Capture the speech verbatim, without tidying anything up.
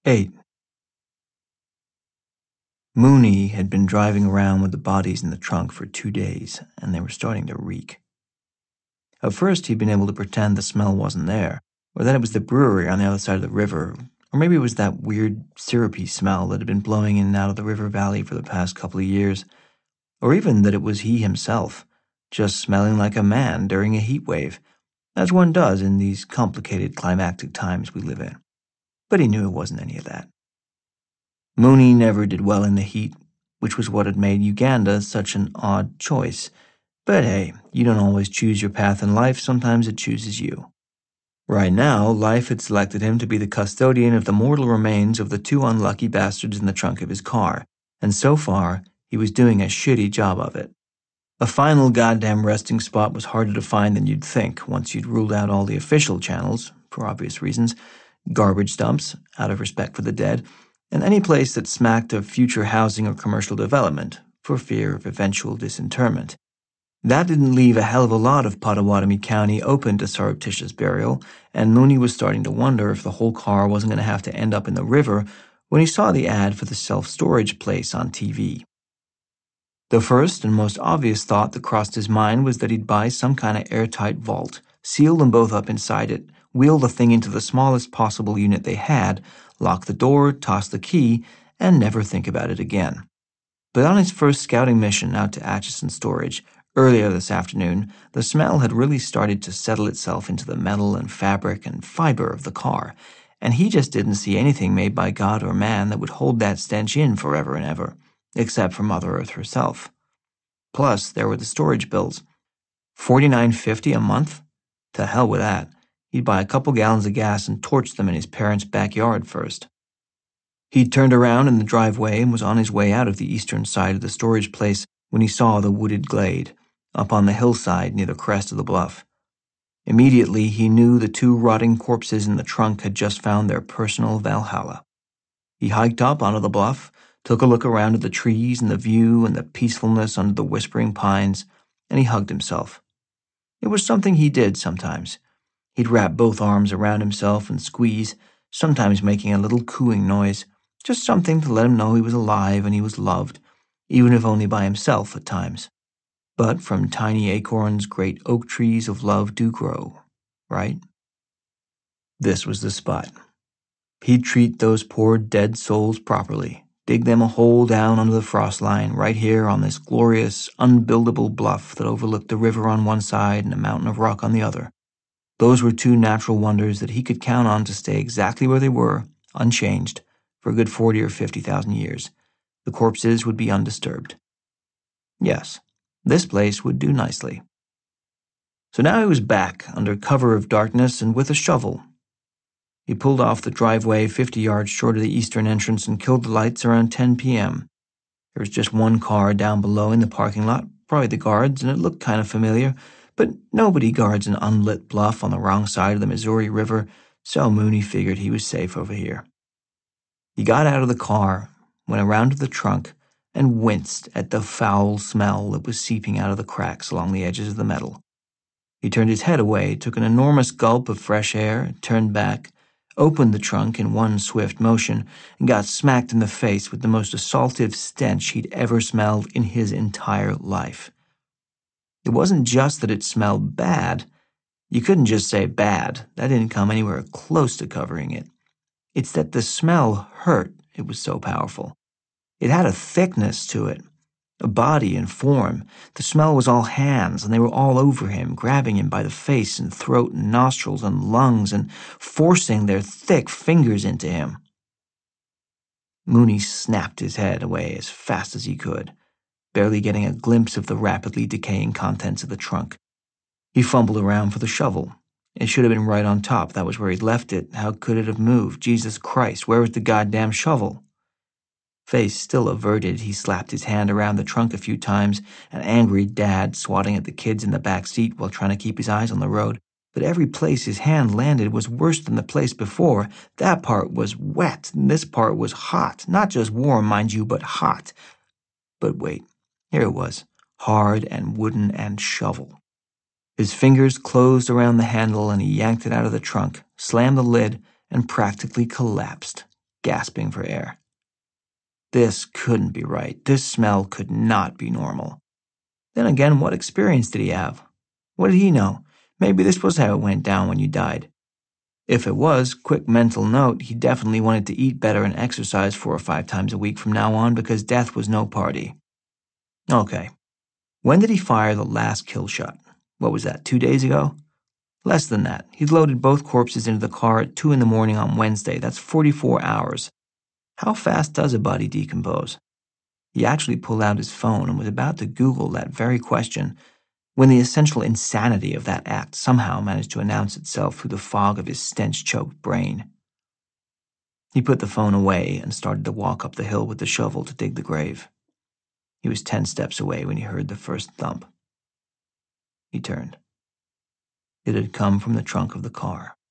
eight. Mooney had been driving around with the bodies in the trunk for two days, and they were starting to reek. At first, he'd been able to pretend the smell wasn't there, or that it was the brewery on the other side of the river, or maybe it was that weird syrupy smell that had been blowing in and out of the river valley for the past couple of years, or even that it was he himself, just smelling like a man during a heat wave, as one does in these complicated climactic times we live in. But he knew it wasn't any of that. Mooney never did well in the heat, which was what had made Uganda such an odd choice. But hey, you don't always choose your path in life, sometimes it chooses you. Right now, life had selected him to be the custodian of the mortal remains of the two unlucky bastards in the trunk of his car, and so far, he was doing a shitty job of it. A final goddamn resting spot was harder to find than you'd think once you'd ruled out all the official channels, for obvious reasons, garbage dumps, out of respect for the dead, and any place that smacked of future housing or commercial development, for fear of eventual disinterment. That didn't leave a hell of a lot of Potawatomi County open to surreptitious burial, and Mooney was starting to wonder if the whole car wasn't going to have to end up in the river when he saw the ad for the self-storage place on T V. The first and most obvious thought that crossed his mind was that he'd buy some kind of airtight vault, seal them both up inside it, wheel the thing into the smallest possible unit they had, lock the door, toss the key, and never think about it again. But on his first scouting mission out to Atchison Storage, earlier this afternoon, the smell had really started to settle itself into the metal and fabric and fiber of the car, and he just didn't see anything made by God or man that would hold that stench in forever and ever, except for Mother Earth herself. Plus, there were the storage bills. forty-nine fifty a month? To hell with that. He'd buy a couple gallons of gas and torch them in his parents' backyard first. He'd turned around in the driveway and was on his way out of the eastern side of the storage place when he saw the wooded glade, up on the hillside near the crest of the bluff. Immediately, he knew the two rotting corpses in the trunk had just found their personal Valhalla. He hiked up onto the bluff, took a look around at the trees and the view and the peacefulness under the whispering pines, and he hugged himself. It was something he did sometimes. He'd wrap both arms around himself and squeeze, sometimes making a little cooing noise, just something to let him know he was alive and he was loved, even if only by himself at times. But from tiny acorns great oak trees of love do grow, right? This was the spot. He'd treat those poor dead souls properly, dig them a hole down under the frost line right here on this glorious, unbuildable bluff that overlooked the river on one side and a mountain of rock on the other. Those were two natural wonders that he could count on to stay exactly where they were, unchanged, for a good forty or fifty thousand years. The corpses would be undisturbed. Yes, this place would do nicely. So now he was back, under cover of darkness and with a shovel. He pulled off the driveway fifty yards short of the eastern entrance and killed the lights around ten p.m. There was just one car down below in the parking lot, probably the guards, and it looked kind of familiar, but nobody guards an unlit bluff on the wrong side of the Missouri River, so Mooney figured he was safe over here. He got out of the car, went around to the trunk, and winced at the foul smell that was seeping out of the cracks along the edges of the metal. He turned his head away, took an enormous gulp of fresh air, turned back, opened the trunk in one swift motion, and got smacked in the face with the most assaultive stench he'd ever smelled in his entire life. It wasn't just that it smelled bad. You couldn't just say bad. That didn't come anywhere close to covering it. It's that the smell hurt. It was so powerful. It had a thickness to it, a body and form. The smell was all hands, and they were all over him, grabbing him by the face and throat and nostrils and lungs and forcing their thick fingers into him. Mooney snapped his head away as fast as he could, barely getting a glimpse of the rapidly decaying contents of the trunk. He fumbled around for the shovel. It should have been right on top. That was where he'd left it. How could it have moved? Jesus Christ, where was the goddamn shovel? Face still averted, he slapped his hand around the trunk a few times, an angry dad swatting at the kids in the back seat while trying to keep his eyes on the road. But every place his hand landed was worse than the place before. That part was wet, and this part was hot. Not just warm, mind you, but hot. But wait, here it was, hard and wooden and shovel. His fingers closed around the handle and he yanked it out of the trunk, slammed the lid, and practically collapsed, gasping for air. This couldn't be right. This smell could not be normal. Then again, what experience did he have? What did he know? Maybe this was how it went down when you died. If it was, quick mental note, he definitely wanted to eat better and exercise four or five times a week from now on because death was no party. Okay. When did he fire the last kill shot? What was that, two days ago? Less than that. He'd loaded both corpses into the car at two in the morning on Wednesday. That's forty-four hours. How fast does a body decompose? He actually pulled out his phone and was about to Google that very question when the essential insanity of that act somehow managed to announce itself through the fog of his stench-choked brain. He put the phone away and started to walk up the hill with the shovel to dig the grave. He was ten steps away when he heard the first thump. He turned. It had come from the trunk of the car.